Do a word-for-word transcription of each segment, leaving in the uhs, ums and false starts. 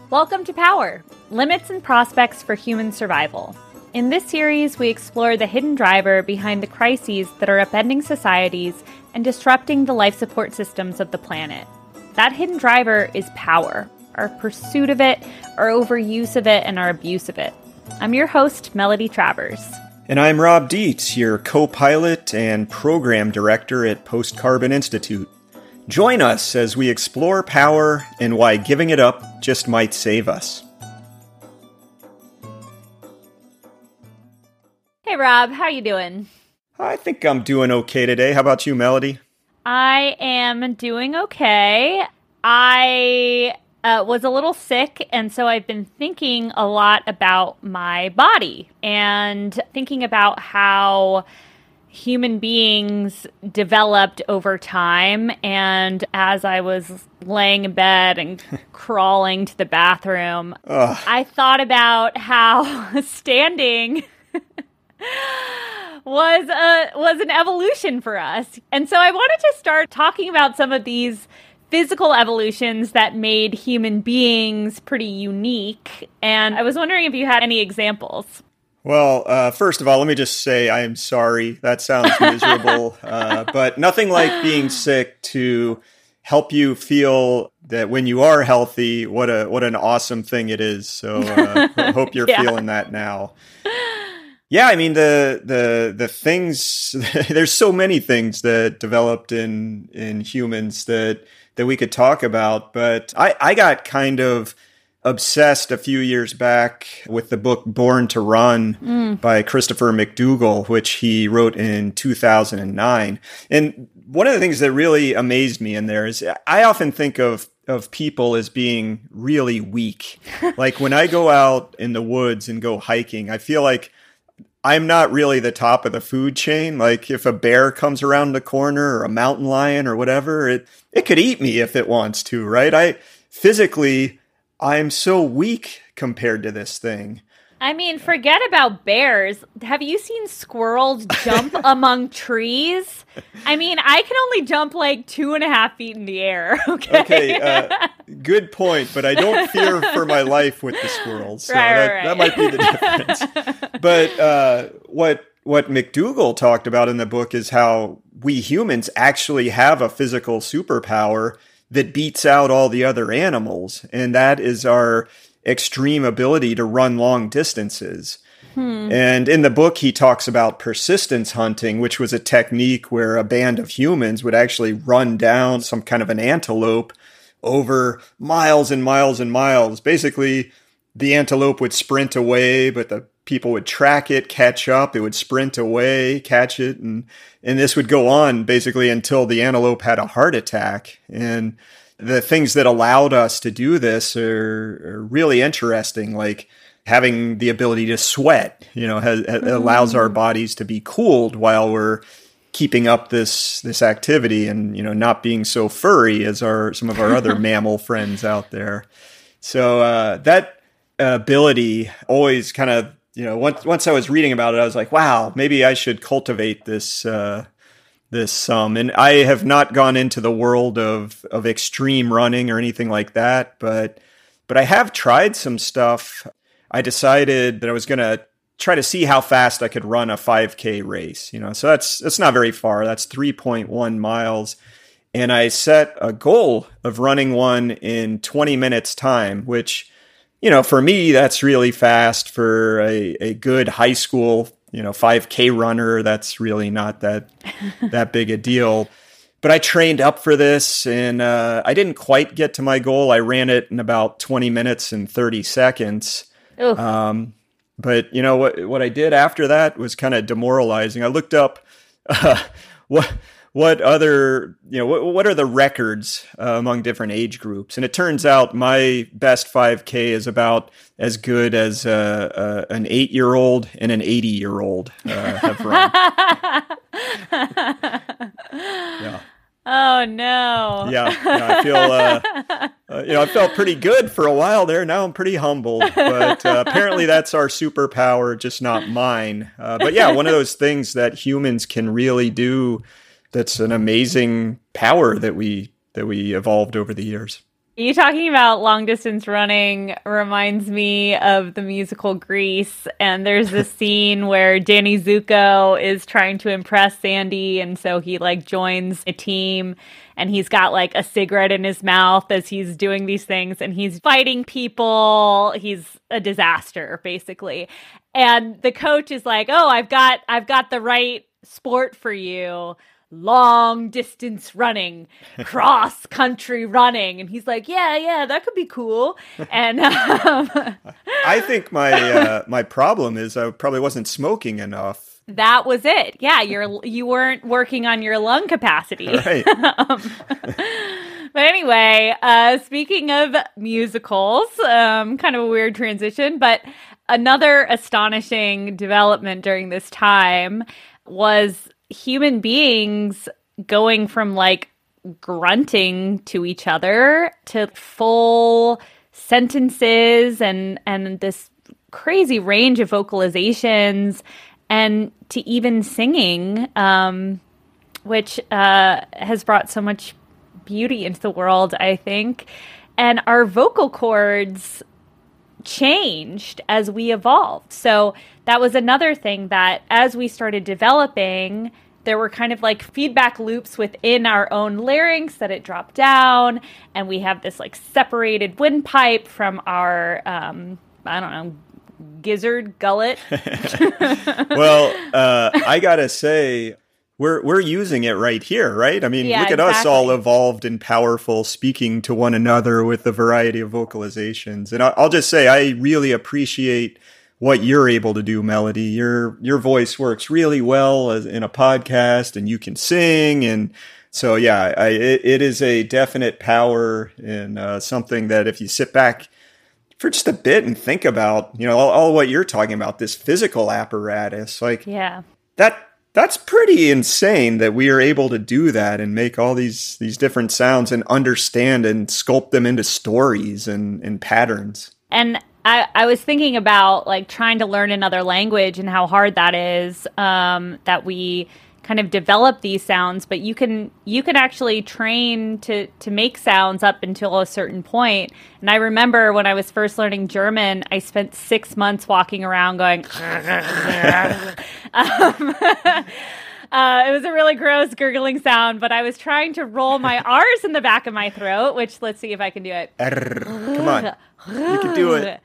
Welcome to Power, Limits and Prospects for Human Survival. In this series, we explore the hidden driver behind the crises that are upending societies and disrupting the life support systems of the planet. That hidden driver is power, our pursuit of it, our overuse of it, and our abuse of it. I'm your host, Melody Travers. And I'm Rob Dietz, your co-pilot and program director at Post Carbon Institute. Join us as we explore power and why giving it up just might save us. Hey Rob, how you doing? I think I'm doing okay today. How about you, Melody? I am doing okay. I uh, was a little sick, and so I've been thinking a lot about my body and thinking about how human beings developed over time. And as I was laying in bed and crawling to the bathroom, Ugh. I thought about how standing was a was an evolution for us. And so I wanted to start talking about some of these physical evolutions that made human beings pretty unique. And I was wondering if you had any examples. Well, uh, first of all, let me just say I am sorry. That sounds miserable, uh, but nothing like being sick to help you feel that when you are healthy, what a what an awesome thing it is. So uh, I hope you're yeah. feeling that now. Yeah, I mean the the the things. There's so many things that developed in in humans that that we could talk about, but I I got kind of obsessed a few years back with the book Born to Run mm. by Christopher McDougall, which he wrote in two thousand nine. And one of the things that really amazed me in there is I often think of of people as being really weak. Like when I go out in the woods and go hiking, I feel like I'm not really the top of the food chain. Like if a bear comes around the corner or a mountain lion or whatever, it it could eat me if it wants to, right? I physically I'm so weak compared to this thing. I mean, forget about bears. Have you seen squirrels jump among trees? I mean, I can only jump like two and a half feet in the air. Okay. Okay. Uh, good point. But I don't fear for my life with the squirrels. So right, that, right. that might be the difference. But uh, what what McDougall talked about in the book is how we humans actually have a physical superpower that beats out all the other animals, and that is our extreme ability to run long distances. Hmm. And in the book, he talks about persistence hunting, which was a technique where a band of humans would actually run down some kind of an antelope over miles and miles and miles. Basically, the antelope would sprint away, but the people would track it, catch up, it would sprint away, catch it, and and this would go on basically until the antelope had a heart attack. And the things that allowed us to do this are, are really interesting, like having the ability to sweat, you know, has, mm-hmm. allows our bodies to be cooled while we're keeping up this this activity and, you know, not being so furry as our some of our other mammal friends out there. So uh, that ability always kind of, you know, once once I was reading about it, I was like, wow, maybe I should cultivate this uh, this some. And I have not gone into the world of of extreme running or anything like that, but but I have tried some stuff. I decided that I was going to try to see how fast I could run a five K race. You know, so that's that's not very far. That's three point one miles. And I set a goal of running one in twenty minutes time, which, you know, for me, that's really fast. For a, a good high school, you know, five K runner, that's really not that that big a deal. But I trained up for this, and uh, I didn't quite get to my goal. I ran it in about twenty minutes and thirty seconds. Um, but, you know, what what I did after that was kind of demoralizing. I looked up uh, what... What other, you know, what, what are the records uh, among different age groups? And it turns out my best five K is about as good as uh, uh, an eight-year-old and an eighty-year-old uh, have run. Yeah. Oh, no. Yeah, yeah I feel, uh, uh, you know, I felt pretty good for a while there. Now I'm pretty humbled. But uh, apparently that's our superpower, just not mine. Uh, but yeah, one of those things that humans can really do. That's an amazing power that we that we evolved over the years. You talking about long distance running reminds me of the musical Grease, and there's this scene where Danny Zuko is trying to impress Sandy, and so he like joins a team, and he's got like a cigarette in his mouth as he's doing these things, and he's fighting people. He's a disaster, basically. And the coach is like, "Oh, I've got I've got the right sport for you. Long distance running, cross country running." And he's like, yeah, yeah, that could be cool. And um, I think my uh, my problem is I probably wasn't smoking enough. That was it. Yeah, you're you weren't working on your lung capacity. Right. um, but anyway, uh, speaking of musicals, um, kind of a weird transition, but another astonishing development during this time was human beings going from like grunting to each other to full sentences and and this crazy range of vocalizations and to even singing, um, which uh, has brought so much beauty into the world, I think. And our vocal cords changed as we evolved. So that was another thing that as we started developing, there were kind of like feedback loops within our own larynx that it dropped down, and we have this like separated windpipe from our, um, I don't know, gizzard gullet. Well, uh, I gotta say, we're we're using it right here, right? I mean, Yeah, look at exactly. us all evolved and powerful, speaking to one another with a variety of vocalizations. And I- I'll just say, I really appreciate what you're able to do, Melody. Your your voice works really well as in a podcast, and you can sing. And so, yeah, I, it, it is a definite power and uh, something that if you sit back for just a bit and think about, you know, all, all what you're talking about, this physical apparatus, like Yeah. that. That's pretty insane that we are able to do that and make all these these different sounds and understand and sculpt them into stories and, and patterns. And I, I was thinking about like trying to learn another language and how hard that is, um, that we kind of develop these sounds, but you can you can actually train to to make sounds up until a certain point. And I remember when I was first learning German, I spent six months walking around going um, Uh, it was a really gross gurgling sound, but I was trying to roll my R's in the back of my throat, which let's see if I can do it. Come on, you can do it.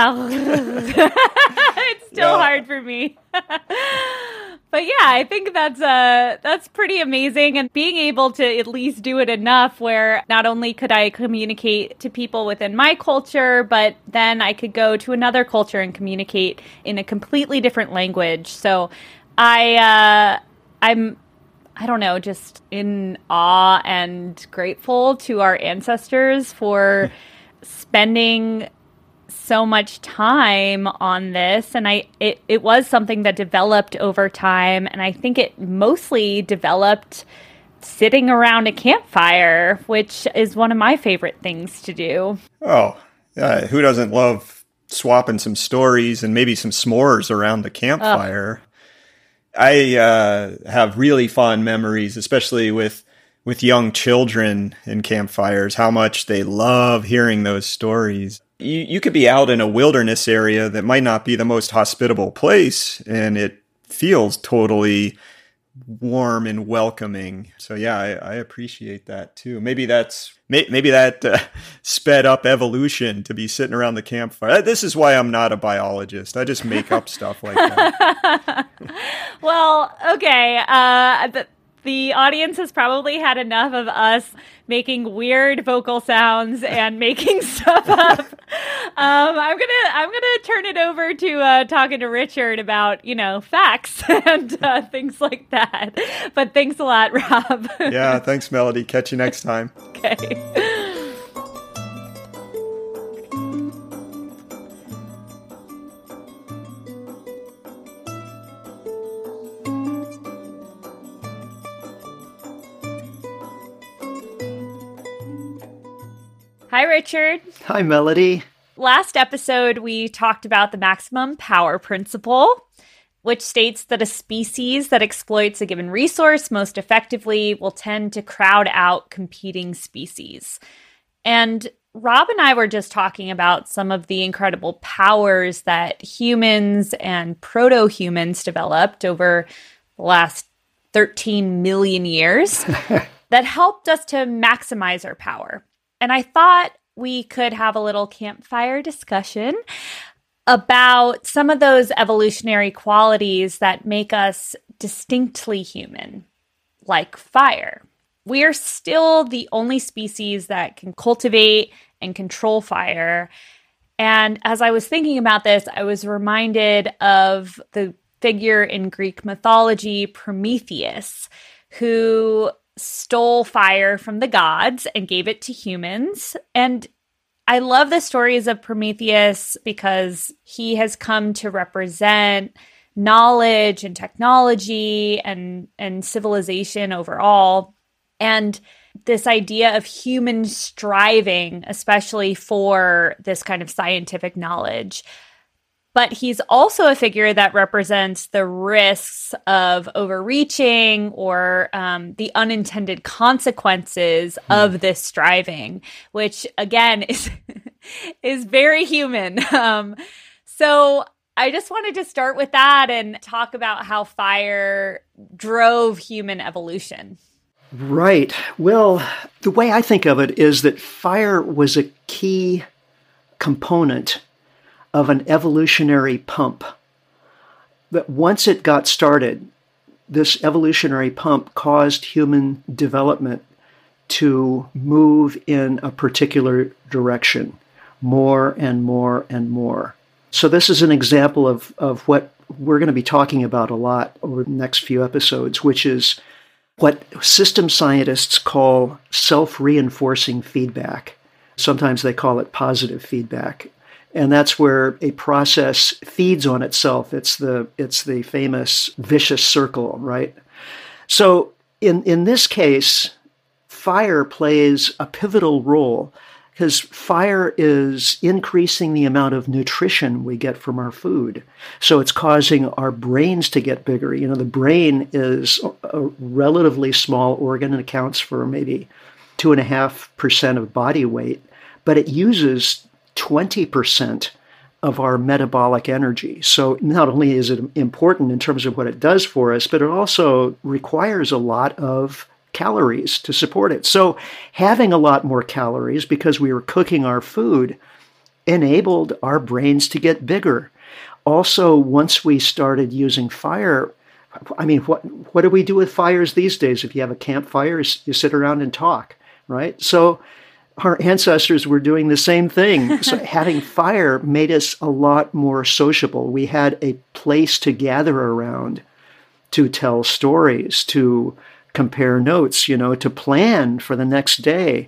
It's still Yeah. hard for me. But yeah, I think that's uh that's pretty amazing, and being able to at least do it enough where not only could I communicate to people within my culture, but then I could go to another culture and communicate in a completely different language. So I uh I'm I don't know, just in awe and grateful to our ancestors for spending so much time on this. And I it, it was something that developed over time, and I think it mostly developed sitting around a campfire, which is one of my favorite things to do. Oh, yeah, who doesn't love swapping some stories and maybe some s'mores around the campfire? I uh, have really fond memories, especially with with young children in campfires, how much they love hearing those stories. You, you could be out in a wilderness area that might not be the most hospitable place, and it feels totally warm and welcoming. So yeah, I, I appreciate that too. Maybe that's may, maybe that uh, sped up evolution to be sitting around the campfire. This is why I'm not a biologist. I just make up stuff like that. Well, okay. Uh, the, the audience has probably had enough of us making weird vocal sounds and making stuff up. Um, I'm gonna I'm gonna turn it over to uh, talking to Richard about, you know, facts and uh, things like that. But thanks a lot, Rob. Yeah, thanks, Melody. Catch you next time. Okay. Hi, Richard. Hi, Melody. Last episode, we talked about the maximum power principle, which states that a species that exploits a given resource most effectively will tend to crowd out competing species. And Rob and I were just talking about some of the incredible powers that humans and proto-humans developed over the last thirteen million years that helped us to maximize our power. And I thought we could have a little campfire discussion about some of those evolutionary qualities that make us distinctly human, like fire. We are still the only species that can cultivate and control fire. And as I was thinking about this, I was reminded of the figure in Greek mythology, Prometheus, who stole fire from the gods and gave it to humans. And I love the stories of Prometheus because he has come to represent knowledge and technology and, and civilization overall. And this idea of human striving, especially for this kind of scientific knowledge. But he's also a figure that represents the risks of overreaching or um, the unintended consequences hmm. of this striving, which again is is very human. Um, so I just wanted to start with that and talk about how fire drove human evolution. Right. Well, the way I think of it is that fire was a key component of an evolutionary pump. But once it got started, this evolutionary pump caused human development to move in a particular direction, more and more and more. So this is an example of, of what we're going to be talking about a lot over the next few episodes, which is what system scientists call self-reinforcing feedback. Sometimes they call it positive feedback. And that's where a process feeds on itself. It's the it's the famous vicious circle, right? So in, in this case, fire plays a pivotal role because fire is increasing the amount of nutrition we get from our food. So it's causing our brains to get bigger. You know, the brain is a relatively small organ and accounts for maybe two and a half percent of body weight, but it uses twenty percent of our metabolic energy. So not only is it important in terms of what it does for us, but it also requires a lot of calories to support it. So having a lot more calories because we were cooking our food enabled our brains to get bigger. Also, once we started using fire, I mean, what what do we do with fires these days? If you have a campfire, you sit around and talk, right? So our ancestors were doing the same thing. So having fire made us a lot more sociable. We had a place to gather around, to tell stories, to compare notes, you know, to plan for the next day.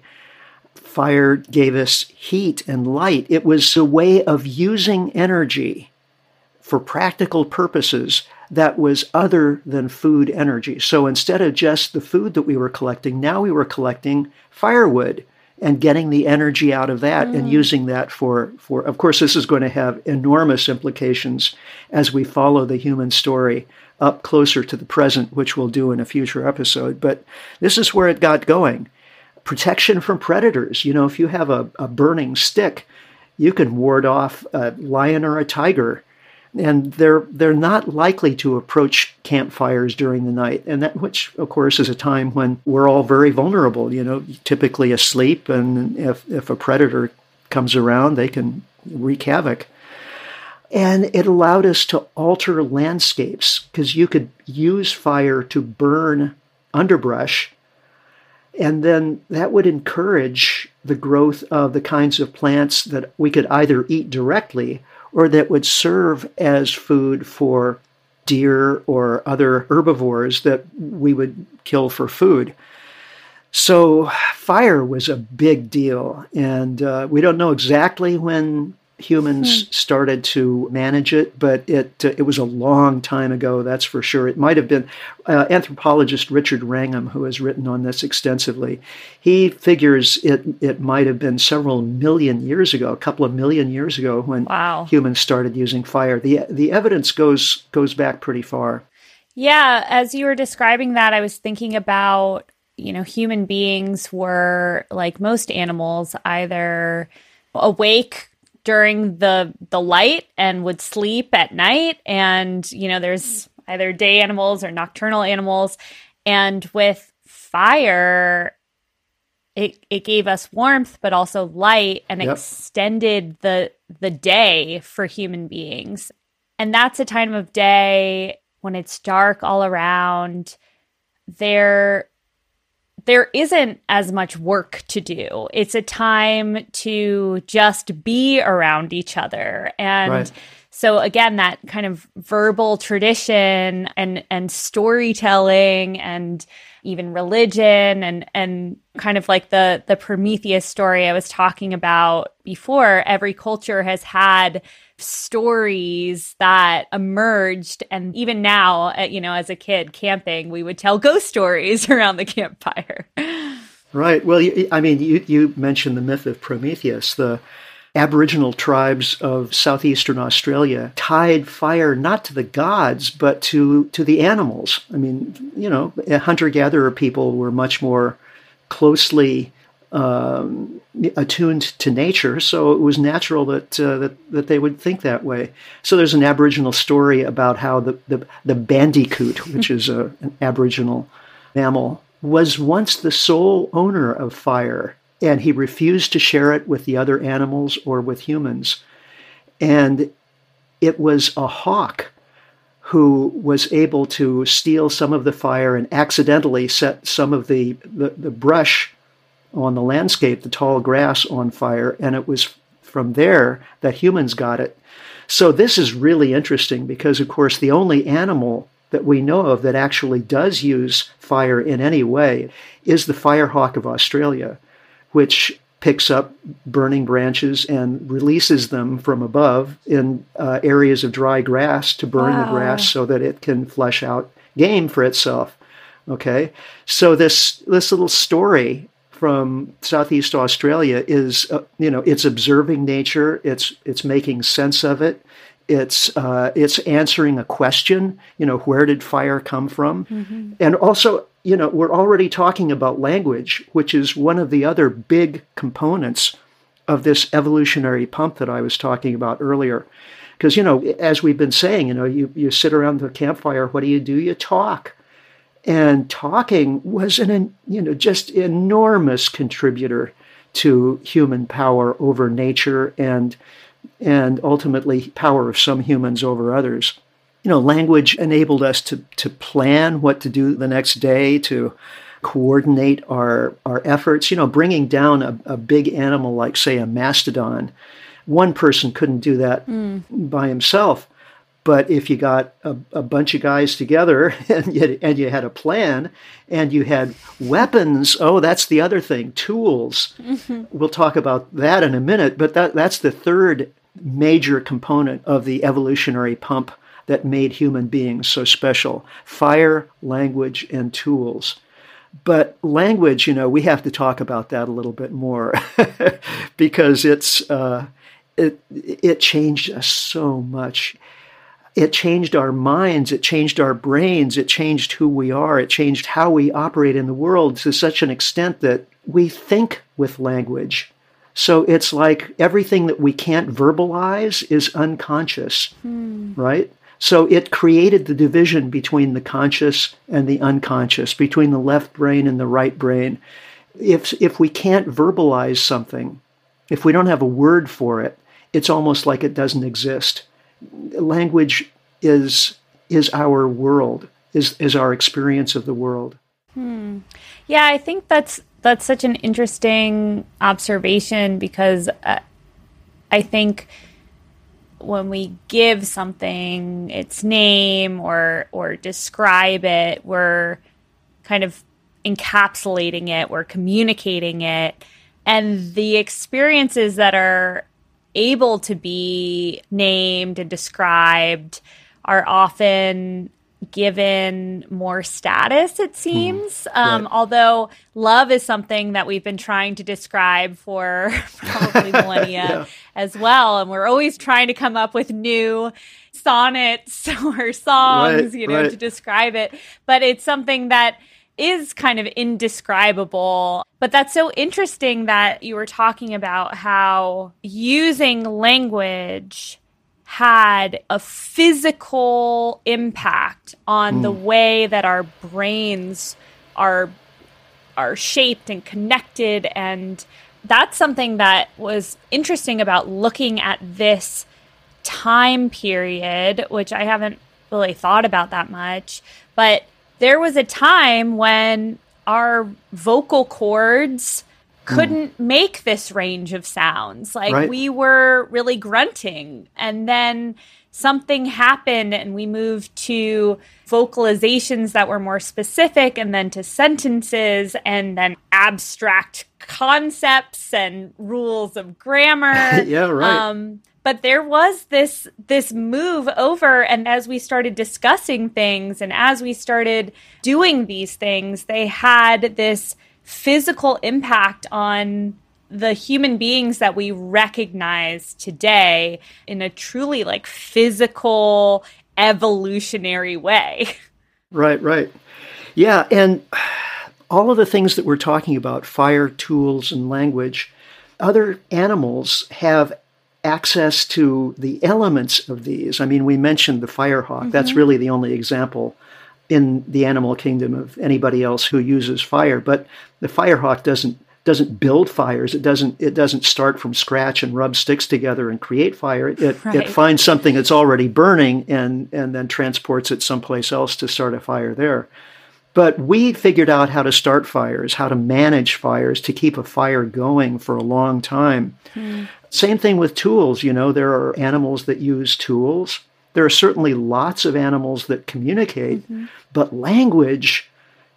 Fire gave us heat and light. It was a way of using energy for practical purposes that was other than food energy. So instead of just the food that we were collecting, now we were collecting firewood and getting the energy out of that mm. and using that for, for, of course, this is going to have enormous implications as we follow the human story up closer to the present, which we'll do in a future episode. But this is where it got going. Protection from predators. You know, if you have a, a burning stick, you can ward off a lion or a tiger. And they're they're not likely to approach campfires during the night, and that, which of course is a time when we're all very vulnerable. You know, typically asleep, and if if a predator comes around, they can wreak havoc. And it allowed us to alter landscapes because you could use fire to burn underbrush, and then that would encourage the growth of the kinds of plants that we could either eat directly or that would serve as food for deer or other herbivores that we would kill for food. So fire was a big deal, and uh, we don't know exactly when humans hmm. started to manage it, but it uh, it was a long time ago, that's for sure. It might have been uh, anthropologist Richard Wrangham, who has written on this extensively. He figures it it might have been several million years ago, a couple of million years ago, when wow. humans started using fire. The the evidence goes goes back pretty far. Yeah, as you were describing that, I was thinking about you know, human beings were, like most animals, either awake during the the light and would sleep at night. And, you know, there's either day animals or nocturnal animals. And with fire, it it gave us warmth, but also light, and yep. extended the the day for human beings. And that's a time of day when it's dark all around. There there isn't as much work to do. It's a time to just be around each other. And right. so again, that kind of verbal tradition and, and storytelling and even religion and, and kind of like the, the Prometheus story I was talking about before, every culture has had stories that emerged. And even now, you know, as a kid camping, we would tell ghost stories around the campfire. Right. Well, I mean, you, you mentioned the myth of Prometheus. The Aboriginal tribes of southeastern Australia tied fire not to the gods, but to, to the animals. I mean, you know, hunter-gatherer people were much more closely um, attuned to nature, so it was natural that, uh, that that they would think that way. So there's an Aboriginal story about how the, the, the bandicoot, which is a, an Aboriginal mammal, was once the sole owner of fire, and he refused to share it with the other animals or with humans. And it was a hawk who was able to steal some of the fire and accidentally set some of the, the, the brush on the landscape, the tall grass, on fire. And it was from there that humans got it. So this is really interesting because, of course, the only animal that we know of that actually does use fire in any way is the firehawk of Australia, which picks up burning branches and releases them from above in uh, areas of dry grass to burn wow. the grass so that it can flesh out game for itself. Okay, so this this little story from Southeast Australia is, uh, you know, it's observing nature. It's it's making sense of it. It's uh, it's answering a question. You know, where did fire come from? Mm-hmm. And also, you know, we're already talking about language, which is one of the other big components of this evolutionary pump that I was talking about earlier. Because, you know, as we've been saying, you know, you, you sit around the campfire, what do you do? You talk. And talking was an, you know, just enormous contributor to human power over nature and and ultimately power of some humans over others. You know, language enabled us to to plan what to do the next day, to coordinate our our efforts. You know, bringing down a, a big animal like, say, a mastodon. One person couldn't do that mm. by himself. But if you got a, a bunch of guys together and you, and you had a plan and you had weapons, oh, that's the other thing, tools. Mm-hmm. We'll talk about that in a minute, but that, that's the third major component of the evolutionary pump that made human beings so special: fire, language, and tools. But language, you know, we have to talk about that a little bit more because it's uh, it it changed us so much. It changed our minds, it changed our brains, it changed who we are, it changed how we operate in the world to such an extent that we think with language. So it's like everything that we can't verbalize is unconscious, hmm. right? So it created the division between the conscious and the unconscious, between the left brain and the right brain. If, if we can't verbalize something, if we don't have a word for it, it's almost like it doesn't exist. Language is is our world, is is our experience of the world. Hmm. Yeah, I think that's that's such an interesting observation because uh, I think when we give something its name or or describe it, we're kind of encapsulating it, we're communicating it, and the experiences that are able to be named and described are often given more status, it seems. Mm, um, right. Although love is something that we've been trying to describe for probably millennia yeah. as well. And we're always trying to come up with new sonnets or songs, right, you know, right. to describe it. But it's something that is kind of indescribable. But that's so interesting that you were talking about how using language had a physical impact on mm. the way that our brains are are shaped and connected. And that's something that was interesting about looking at this time period, which I haven't really thought about that much. But there was a time when our vocal cords couldn't mm. make this range of sounds. Like right. we were really grunting. And then something happened and we moved to vocalizations that were more specific, and then to sentences, and then abstract concepts and rules of grammar. Yeah, right. Um, but there was this this move over, and as we started discussing things and as we started doing these things, they had this physical impact on the human beings that we recognize today in a truly like physical, evolutionary way. Right, right. Yeah, and all of the things that we're talking about, fire, tools, and language, other animals have access to the elements of these. I mean, we mentioned the firehawk. Mm-hmm. That's really the only example in the animal kingdom of anybody else who uses fire. But the firehawk doesn't doesn't build fires. It doesn't it doesn't start from scratch and rub sticks together and create fire. It right. it finds something that's already burning and and then transports it someplace else to start a fire there. But we figured out how to start fires, how to manage fires, to keep a fire going for a long time. Mm. Same thing with tools. You know, there are animals that use tools. There are certainly lots of animals that communicate, mm-hmm. but language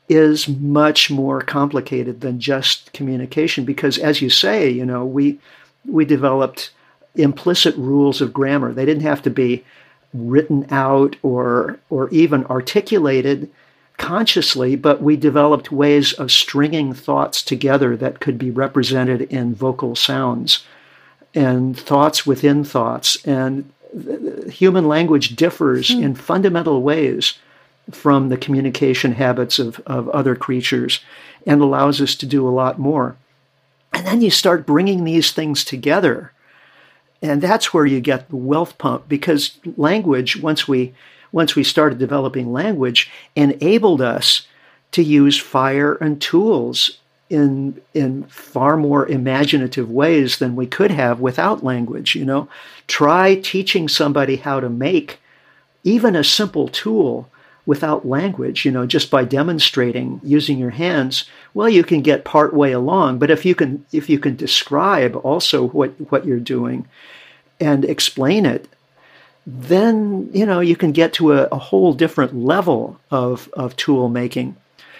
is much more complicated than just communication because, as you say, you know, we we developed implicit rules of grammar. They didn't have to be written out or or even articulated consciously, but we developed ways of stringing thoughts together that could be represented in vocal sounds and thoughts within thoughts. And human language differs mm. in fundamental ways from the communication habits of, of other creatures and allows us to do a lot more. And then you start bringing these things together. And that's where you get the wealth pump, because language, once we once we started developing language, enabled us to use fire and tools in in far more imaginative ways than we could have without language. You know, try teaching somebody how to make even a simple tool without language, you know, just by demonstrating using your hands. Well, you can get part way along, but if you can if you can describe also what, what you're doing and explain it, then, you know, you can get to a, a whole different level of, of tool making.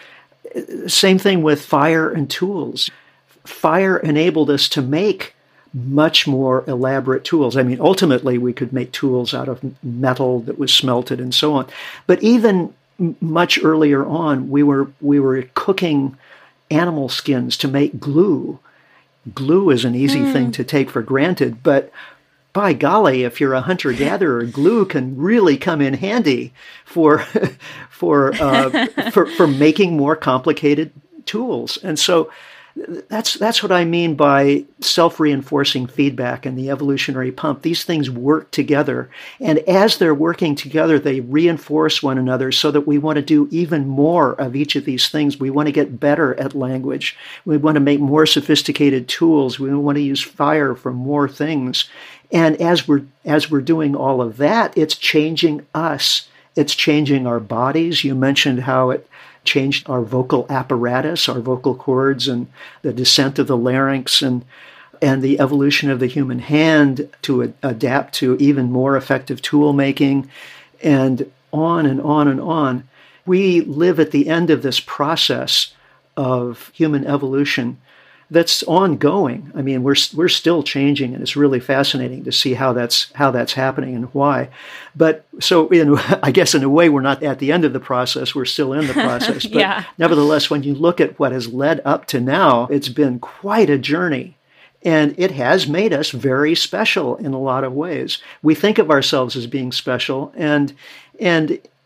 Same thing with fire and tools. Fire enabled us to make much more elaborate tools. I mean, ultimately, we could make tools out of metal that was smelted and so on. But even much earlier on, we were we were cooking animal skins to make glue. Glue is an easy mm. thing to take for granted, but by golly, if you're a hunter-gatherer, glue can really come in handy for for uh, for for making more complicated tools. And so that's that's what I mean by self-reinforcing feedback and the evolutionary pump. These things work together, and as they're working together, they reinforce one another so that we want to do even more of each of these things. We want to get better at language. We want to make more sophisticated tools. We want to use fire for more things. And as we're as we're doing all of that, it's changing us. It's changing our bodies. You mentioned how it changed our vocal apparatus, our vocal cords, and the descent of the larynx, and and the evolution of the human hand to a, adapt to even more effective tool making, and on and on and on. We live at the end of this process of human evolution that's ongoing. I mean, we're we're still changing, and it's really fascinating to see how that's how that's happening and why. But so, in, I guess in a way, we're not at the end of the process. We're still in the process. But yeah. Nevertheless, when you look at what has led up to now, it's been quite a journey. And it has made us very special in a lot of ways. We think of ourselves as being special, and and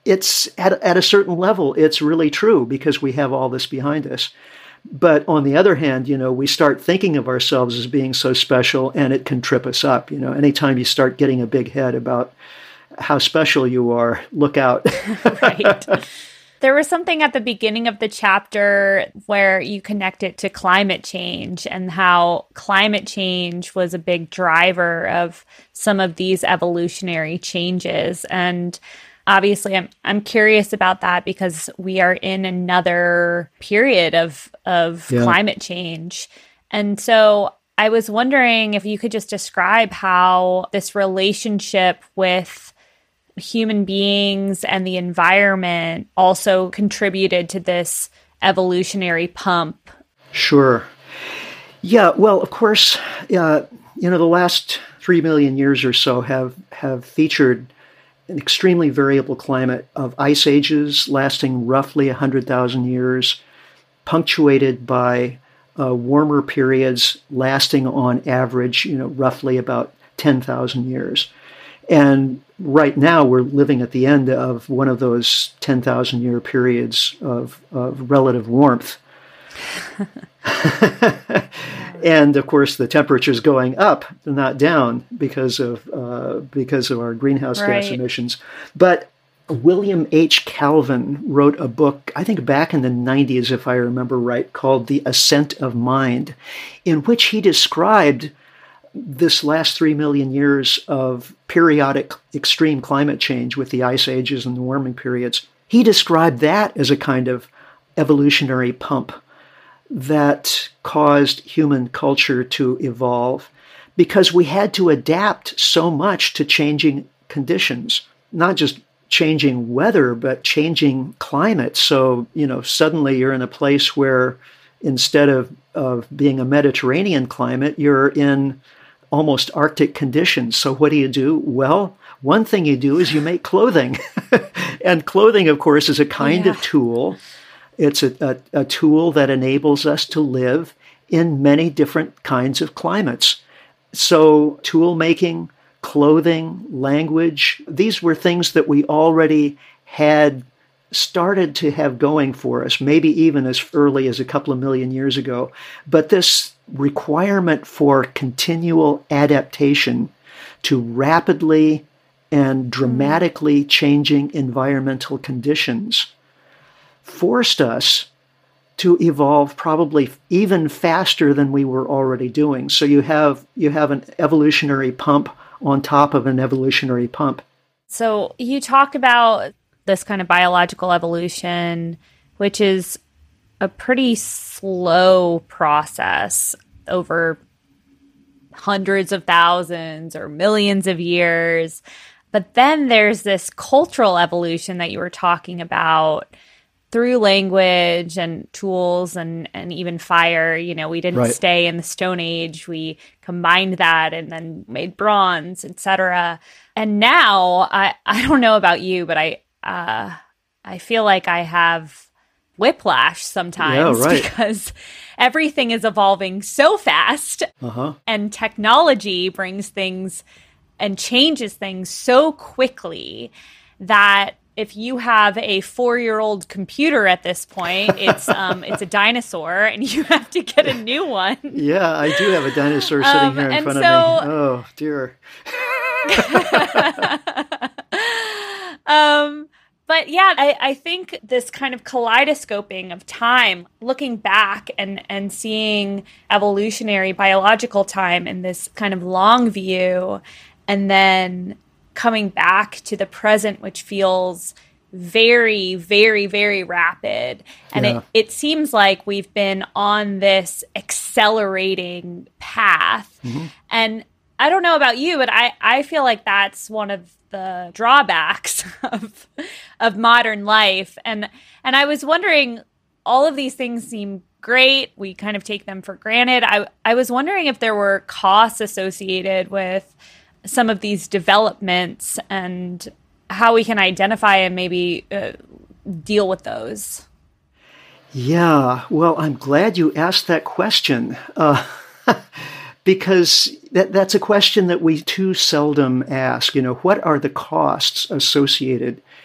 it's at, at a certain level, it's really true because we have all this behind us. But on the other hand, you know, we start thinking of ourselves as being so special, and it can trip us up. You know, anytime you start getting a big head about how special you are, look out. Right. There was something at the beginning of the chapter where you connect it to climate change and how climate change was a big driver of some of these evolutionary changes. And obviously, I'm I'm curious about that because we are in another period of of yeah. climate change. And so I was wondering if you could just describe how this relationship with human beings and the environment also contributed to this evolutionary pump. Sure. Yeah, well, of course, uh, you know, the last three million years or so have, have featured an extremely variable climate of ice ages lasting roughly one hundred thousand years, punctuated by uh, warmer periods lasting on average, you know, roughly about ten thousand years. And right now we're living at the end of one of those ten thousand year periods of, of relative warmth. And of course, the temperature is going up, not down, because of uh, because of our greenhouse right. gas emissions. But William H. Calvin wrote a book, I think back in the nineties, if I remember right, called The Ascent of Mind, in which he described this last three million years of periodic extreme climate change with the ice ages and the warming periods. He described that as a kind of evolutionary pump that caused human culture to evolve because we had to adapt so much to changing conditions, not just changing weather, but changing climate. So, you know, suddenly you're in a place where instead of, of being a Mediterranean climate, you're in almost Arctic conditions. So what do you do? Well, one thing you do is you make clothing. And clothing, of course, is a kind yeah. of tool. It's a, a, a tool that enables us to live in many different kinds of climates. So tool making, clothing, language, these were things that we already had started to have going for us, maybe even as early as a couple of million years ago. But this requirement for continual adaptation to rapidly and dramatically changing environmental conditions forced us to evolve probably even faster than we were already doing. So you have you have an evolutionary pump on top of an evolutionary pump. So you talk about this kind of biological evolution, which is a pretty slow process over hundreds of thousands or millions of years. But then there's this cultural evolution that you were talking about through language and tools and, and even fire. You know, we didn't right. stay in the Stone Age. We combined that and then made bronze, et cetera. And now, I, I don't know about you, but I uh, I feel like I have whiplash sometimes yeah, right. because everything is evolving so fast uh-huh. and technology brings things and changes things so quickly that if you have a four-year-old computer at this point, it's um, it's a dinosaur, and you have to get a new one. Yeah, I do have a dinosaur sitting um, here in front so, of me. Oh, dear. um, but yeah, I, I think this kind of kaleidoscoping of time, looking back and, and seeing evolutionary biological time in this kind of long view, and then coming back to the present, which feels very, very, very rapid. And yeah. it, it seems like we've been on this accelerating path. Mm-hmm. And I don't know about you, but I, I feel like that's one of the drawbacks of of modern life. And and I was wondering, all of these things seem great. We kind of take them for granted. I I was wondering if there were costs associated with some of these developments and how we can identify and maybe uh, deal with those. Yeah, well, I'm glad you asked that question uh, because that, that's a question that we too seldom ask. You know, what are the costs associated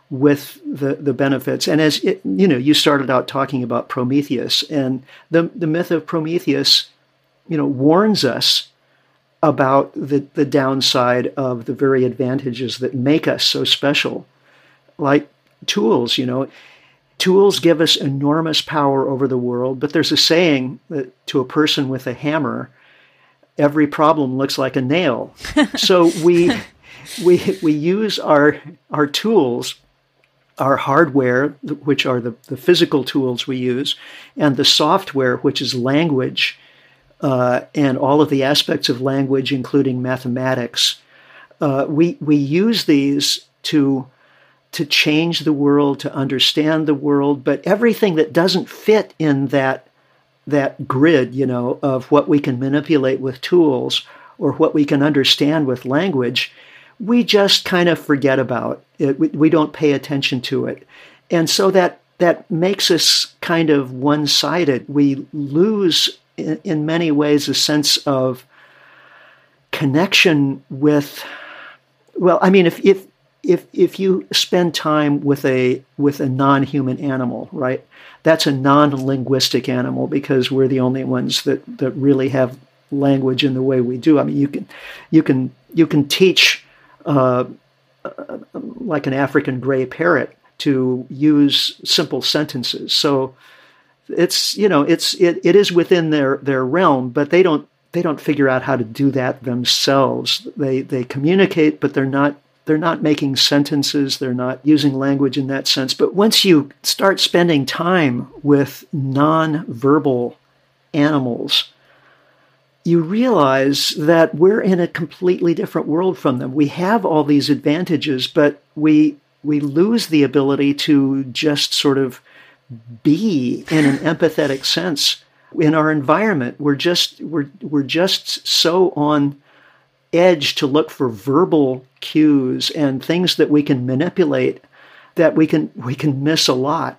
with the, the benefits. And as it, you know, you started out talking about Prometheus, and the, the myth of Prometheus, you know, warns us about the, the downside of the very advantages that make us so special, like tools. You know, tools give us enormous power over the world, but there's a saying that to a person with a hammer, every problem looks like a nail. So we we we use our our tools, our hardware, which are the, the physical tools we use, and the software, which is language, uh, and all of the aspects of language, including mathematics. Uh, we we use these to to change the world, to understand the world, but everything that doesn't fit in that that grid, you know, of what we can manipulate with tools or what we can understand with language, we just kind of forget about it. We, we don't pay attention to it. And so that that makes us kind of one-sided. We lose, in, in many ways, a sense of connection with, well, I mean, if if if if you spend time with a with a non-human animal, right? That's a non-linguistic animal because we're the only ones that, that really have language in the way we do. I mean, you can you can you can teach uh, uh, like an African gray parrot to use simple sentences. So it's you know it's it, it is within their, their realm, but they don't they don't figure out how to do that themselves. They they communicate, but they're not. They're not making sentences. They're not using language in that sense. But once you start spending time with non-verbal animals, you realize that we're in a completely different world from them. We have all these advantages, but we we lose the ability to just sort of be in an empathetic sense in our environment. We're just we're we're just so on edge to look for verbal cues and things that we can manipulate that we can we can miss a lot.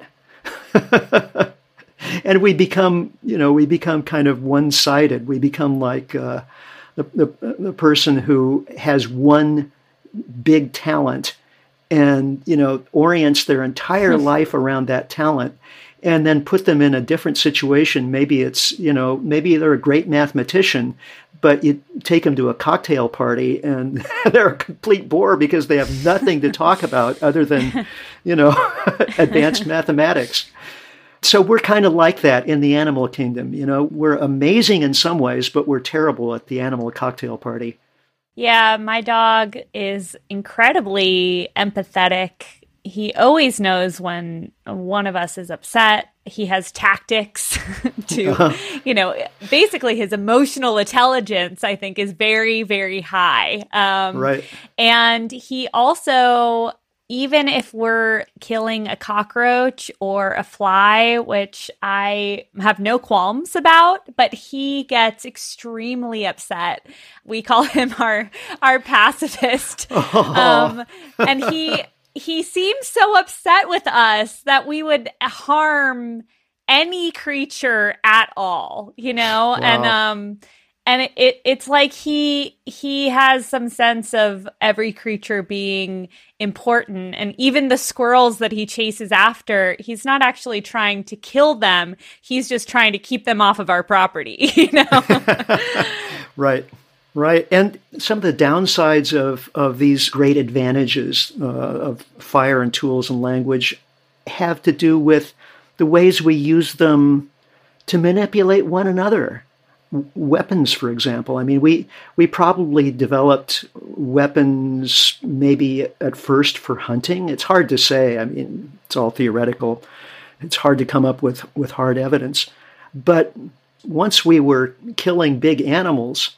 And we become, you know, we become kind of one-sided. We become like uh, the, the the person who has one big talent and, you know, orients their entire life around that talent, and then put them in a different situation. Maybe it's, you know, maybe they're a great mathematician, but you take them to a cocktail party and they're a complete bore because they have nothing to talk about other than, you know, advanced mathematics. So we're kind of like that in the animal kingdom. You know, we're amazing in some ways, but we're terrible at the animal cocktail party. Yeah, my dog is incredibly empathetic. He always knows when one of us is upset. He has tactics to, uh-huh. you know, basically his emotional intelligence, I think, is very, very high. Um, right. And he also, even if we're killing a cockroach or a fly, which I have no qualms about, but he gets extremely upset. We call him our, our pacifist. Oh. Um, and he... He seems so upset with us that we would harm any creature at all, you know? Wow. And um and it, it it's like he he has some sense of every creature being important, and even the squirrels that he chases after, he's not actually trying to kill them. He's just trying to keep them off of our property, you know? Right. Right. And some of the downsides of, of these great advantages uh, of fire and tools and language have to do with the ways we use them to manipulate one another. Weapons, for example. I mean, we, we probably developed weapons maybe at first for hunting. It's hard to say. I mean, it's all theoretical. It's hard to come up with, with hard evidence. But once we were killing big animals,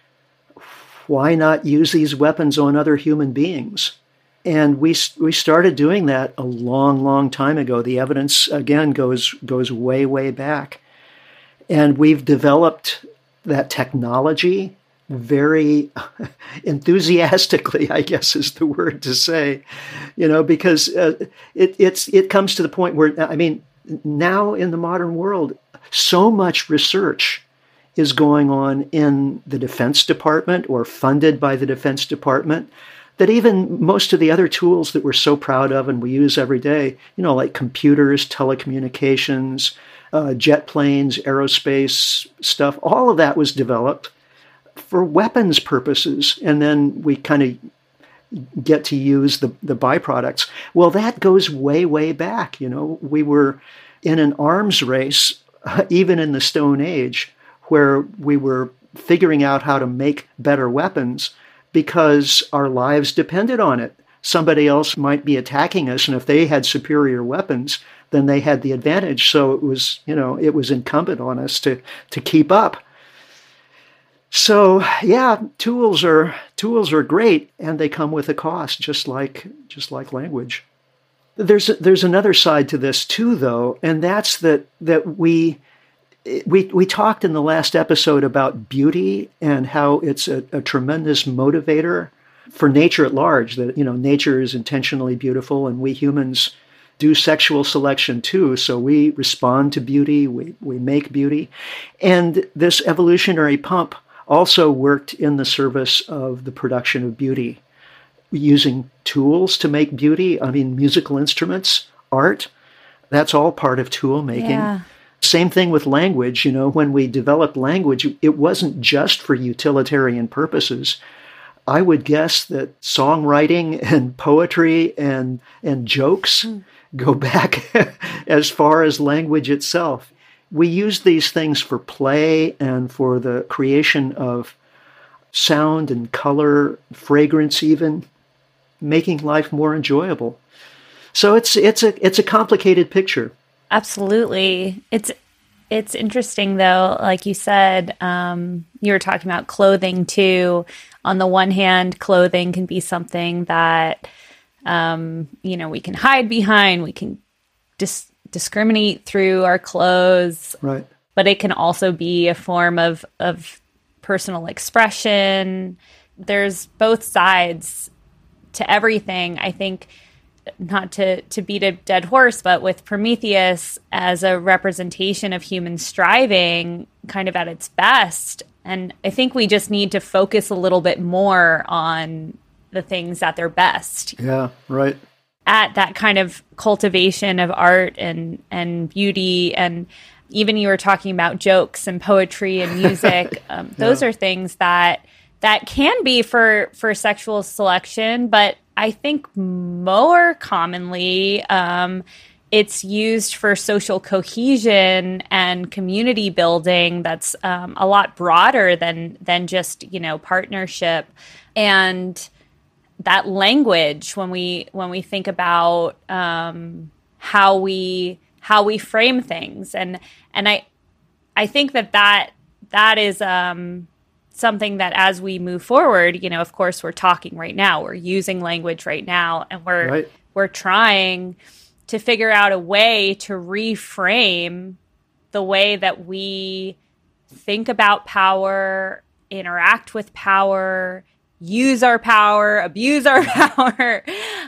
why not use these weapons on other human beings? And we we started doing that a long, long time ago. The evidence, again, goes goes way, way back. And we've developed that technology very enthusiastically, I guess is the word to say, you know, because uh, it it's it comes to the point where, I mean, now in the modern world, so much research is going on in the Defense Department or funded by the Defense Department that even most of the other tools that we're so proud of and we use every day, you know, like computers, telecommunications, uh, jet planes, aerospace stuff, all of that was developed for weapons purposes. And then we kind of get to use the, the byproducts. Well, that goes way, way back. You know, we were in an arms race, uh, even in the Stone Age, where we were figuring out how to make better weapons because our lives depended on it. Somebody else might be attacking us, and if they had superior weapons, then they had the advantage. So it was, you know, it was incumbent on us to to keep up. So yeah, tools are tools are great, and they come with a cost, just like just like language. There's there's another side to this too, though, and that's that that we. We we talked in the last episode about beauty and how it's a, a tremendous motivator for nature at large, that, you know, nature is intentionally beautiful and we humans do sexual selection too. So we respond to beauty, we, we make beauty. And this evolutionary pump also worked in the service of the production of beauty, using tools to make beauty. I mean, musical instruments, art, that's all part of tool making. Yeah. Same thing with language. You know, when we developed language, it wasn't just for utilitarian purposes. I would guess that songwriting and poetry and and jokes mm. go back as far as language itself. We use these things for play and for the creation of sound and color, fragrance even, making life more enjoyable. So it's it's a it's a complicated picture. Absolutely. It's it's interesting, though, like you said, um, you were talking about clothing, too. On the one hand, clothing can be something that, um, you know, we can hide behind. We can dis- discriminate through our clothes. Right. But it can also be a form of, of personal expression. There's both sides to everything. I think, not to, to beat a dead horse, but with Prometheus as a representation of human striving kind of at its best. And I think we just need to focus a little bit more on the things at their best. Yeah, right. At that kind of cultivation of art and, and beauty. And even you were talking about jokes and poetry and music. Um, those yeah. are things that that can be for, for sexual selection, but I think more commonly, um, it's used for social cohesion and community building. That's um, a lot broader than than just, you know, partnership. And that language, when we when we think about um, how we how we frame things, and and I I think that that that is. Um, something that as we move forward, you know, of course, we're talking right now, we're using language right now, and we're right. we're trying to figure out a way to reframe the way that we think about power, interact with power, use our power, abuse our power,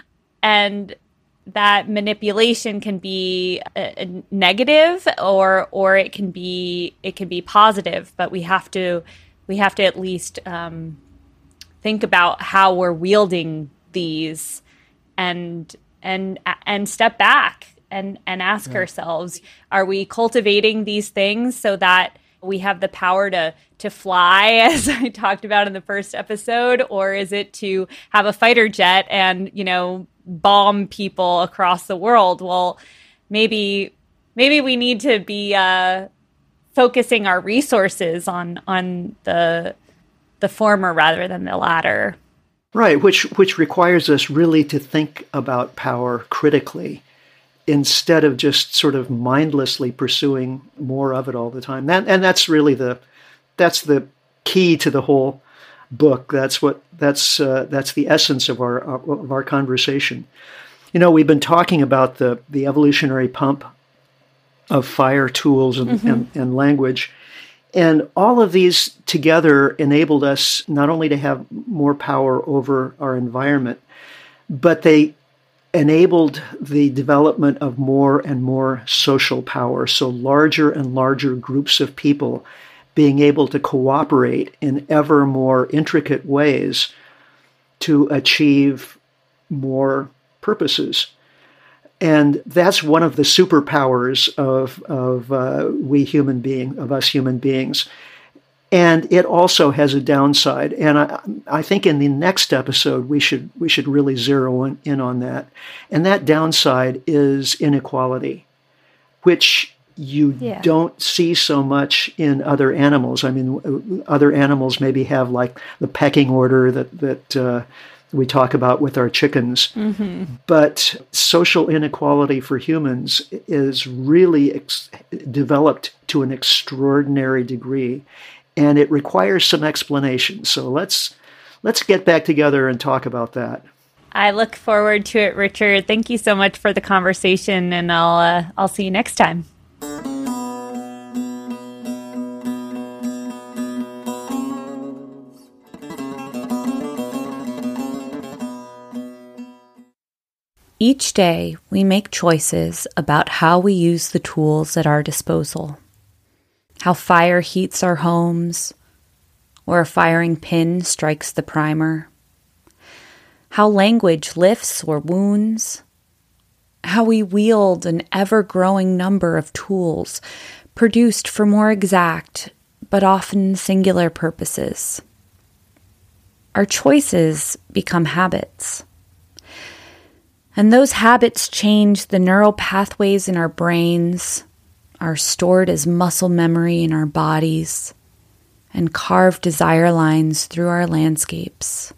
and that manipulation can be a, a negative, or or it can be it can be positive, but we have to we have to at least um, think about how we're wielding these, and and and step back and and ask yeah. ourselves: are we cultivating these things so that we have the power to to fly, as I talked about in the first episode, or is it to have a fighter jet and, you know, bomb people across the world? Well, maybe maybe we need to be uh, focusing our resources on on the the former rather than the latter. Right, which which requires us really to think about power critically, instead of just sort of mindlessly pursuing more of it all the time. That, and that's really the that's the key to the whole book. That's what that's uh, that's the essence of our of our conversation. You know, we've been talking about the the evolutionary pump of fire, tools, and, mm-hmm. and, and language. And all of these together enabled us not only to have more power over our environment, but they enabled the development of more and more social power. So larger and larger groups of people being able to cooperate in ever more intricate ways to achieve more purposes. And that's one of the superpowers of, of uh, we human being, of us human beings. And it also has a downside. And I, I think in the next episode, we should we should really zero in, in on that. And that downside is inequality, which you yeah. don't see so much in other animals. I mean, other animals maybe have like the pecking order that, that uh, we talk about with our chickens. Mm-hmm. But social inequality for humans is really ex- developed to an extraordinary degree. And it requires some explanation. So let's let's get back together and talk about that. I look forward to it, Richard. Thank you so much for the conversation, and I'll uh, I'll see you next time. Each day, we make choices about how we use the tools at our disposal. How fire heats our homes, or a firing pin strikes the primer. How language lifts or wounds. How we wield an ever-growing number of tools produced for more exact, but often singular purposes. Our choices become habits. And those habits change the neural pathways in our brains, are stored as muscle memory in our bodies, and carve desire lines through our landscapes.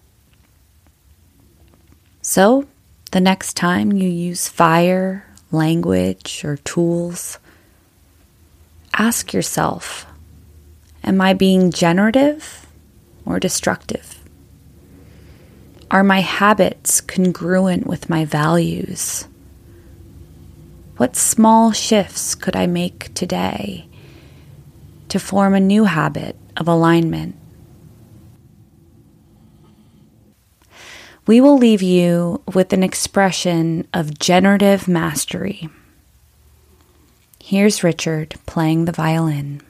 So, the next time you use fire, language, or tools, ask yourself, am I being generative or destructive? Are my habits congruent with my values? What small shifts could I make today to form a new habit of alignment? We will leave you with an expression of generative mastery. Here's Richard playing the violin.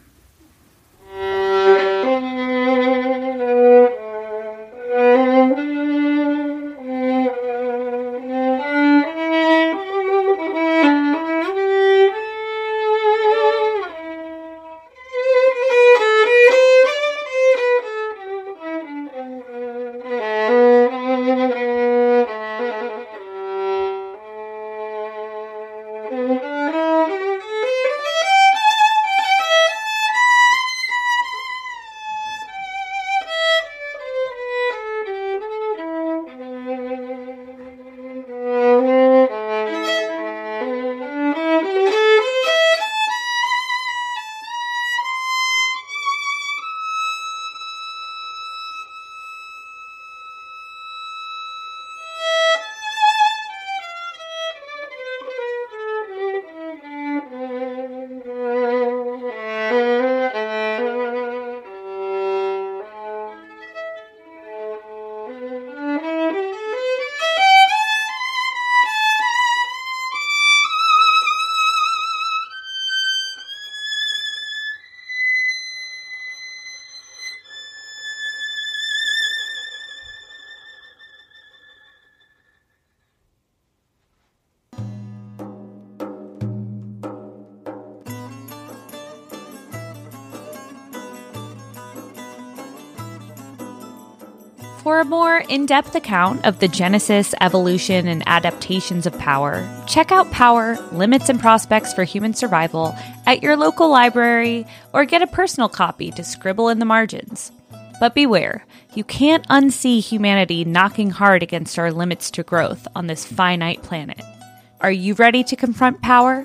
For a more in-depth account of the genesis, evolution, and adaptations of power, check out Power, Limits and Prospects for Human Survival at your local library or get a personal copy to scribble in the margins. But beware, you can't unsee humanity knocking hard against our limits to growth on this finite planet. Are you ready to confront power?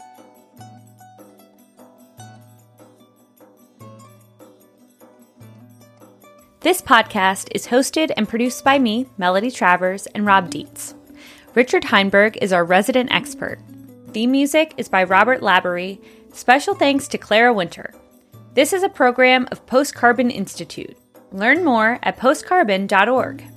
This podcast is hosted and produced by me, Melody Travers, and Rob Dietz. Richard Heinberg is our resident expert. Theme music is by Robert Laborie. Special thanks to Clara Winter. This is a program of Post Carbon Institute. Learn more at post carbon dot org.